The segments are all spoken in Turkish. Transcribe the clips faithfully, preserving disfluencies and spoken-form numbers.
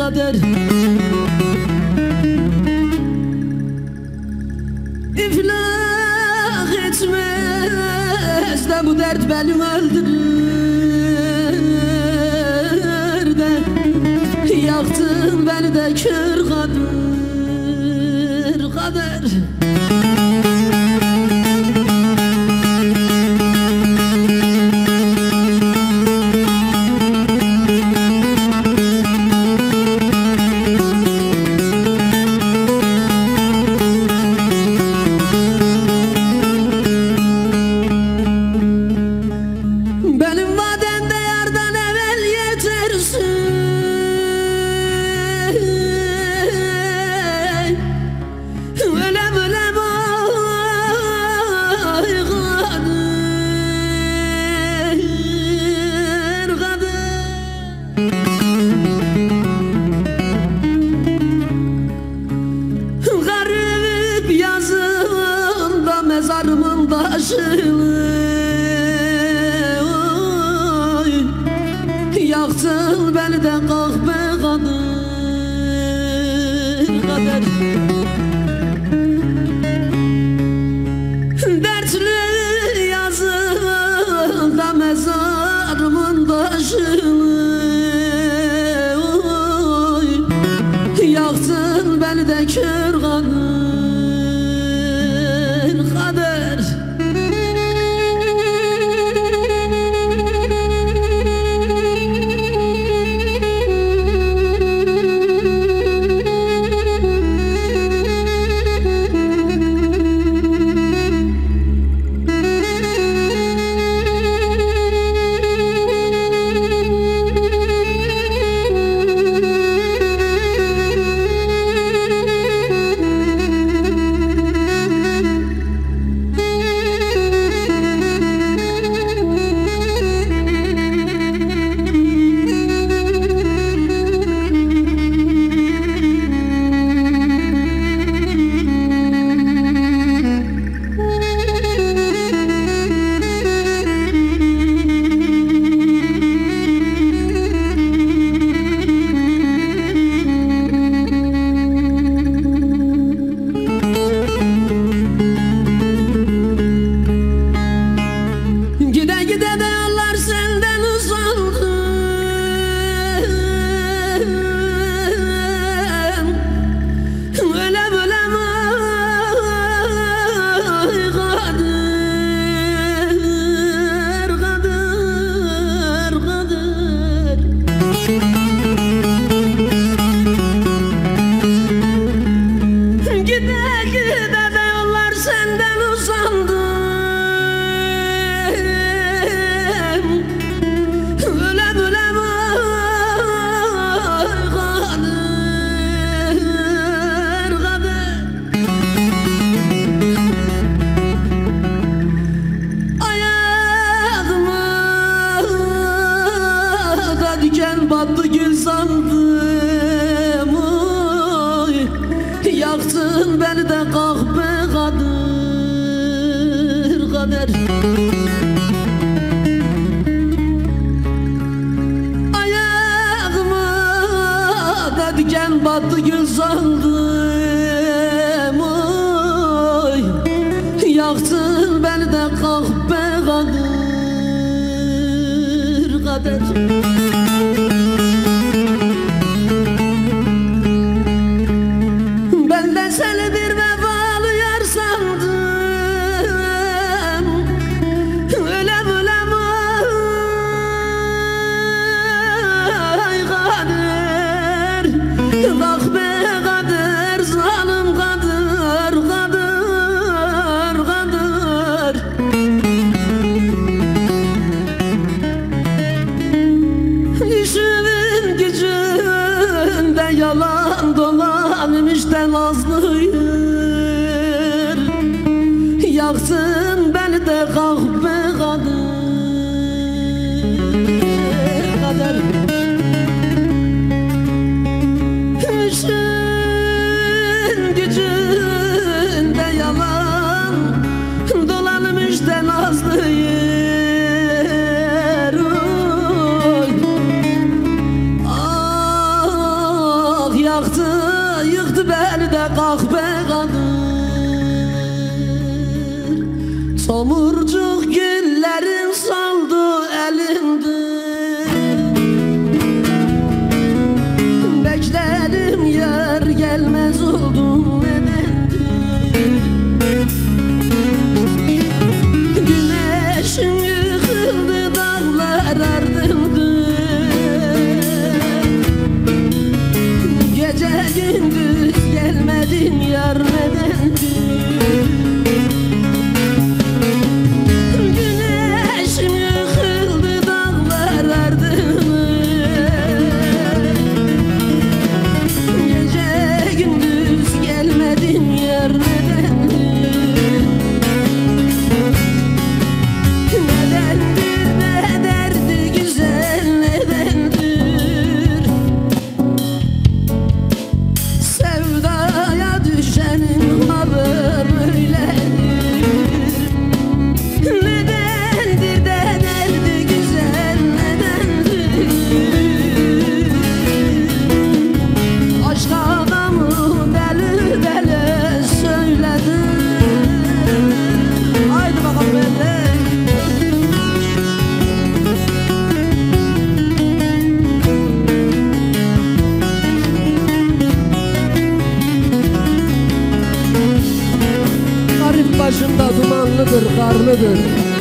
kader. İflah etmez de bu dert benim öldürür de. Yaktın beni de kör kader, kader. Benim vademde yardan evvel yetersin. Ölem ölem ay kader, kader. Garip yazımda mezarımın taşını yaktın beni de kahve kader, kader. Dertli yazında mezarımın taşını yaktın beni de kör kader, kader. Diken battı gül sandım, oy. Yaktın beni de kahve kader, kader. Ayağıma da diken battı gül sandım, oy. Yaktın beni de kahve kader, kader. Seni bir vefalı yar sandım, ölem ölem ay kader. Bak be kader, zalim kader, kader, kader. İşimin gücünde yalan dolanım işte nazlıyır. Yaksın beni de kahve kader, kader. İşin gücünde yalan dolanım işte nazlıyır. Somurcuk güllerin saldı elinde. Beklerim yar gelmez oldum nedendir? Güneşin yıkıldı dağlar ardımdır. Gece gündüz gelmedin yar nedendir? Başında dumanlıdır, karlıdır.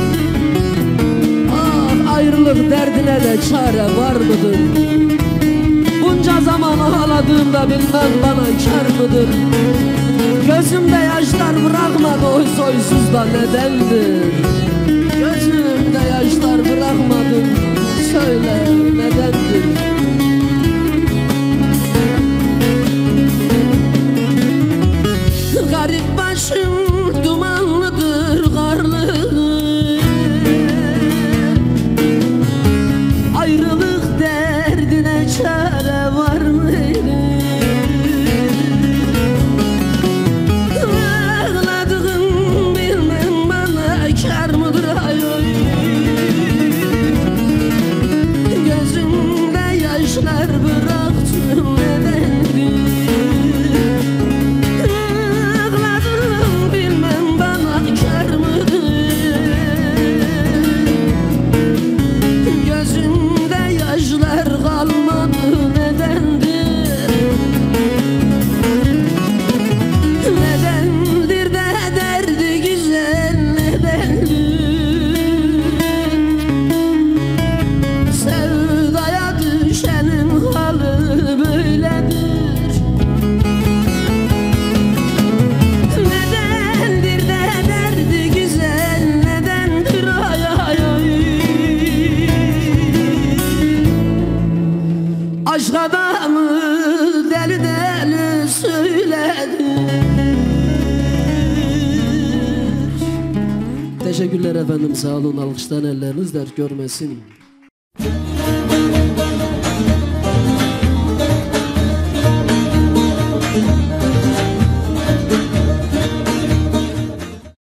Ah, ayrılık derdine de çare var mıdır? Bunca zaman ağladığımda bilmem bana kar mıdır? Gözümde yaşlar bırakmadı oy soysuz da nedendir? Gözümde yaşlar bırakmadın, söyle nedendir? Garip başım dumanlıdır, karlıdır. Ayrılık derdine çare var mıydı? Ağladığım bilmem bana kar mıdır? Ay oy. Gözümde yaşlar bıraktım nedendir? Aşk adamı deli deli söyledi. Teşekkürler efendim, sağ olun, alkıştan elleriniz dert görmesin.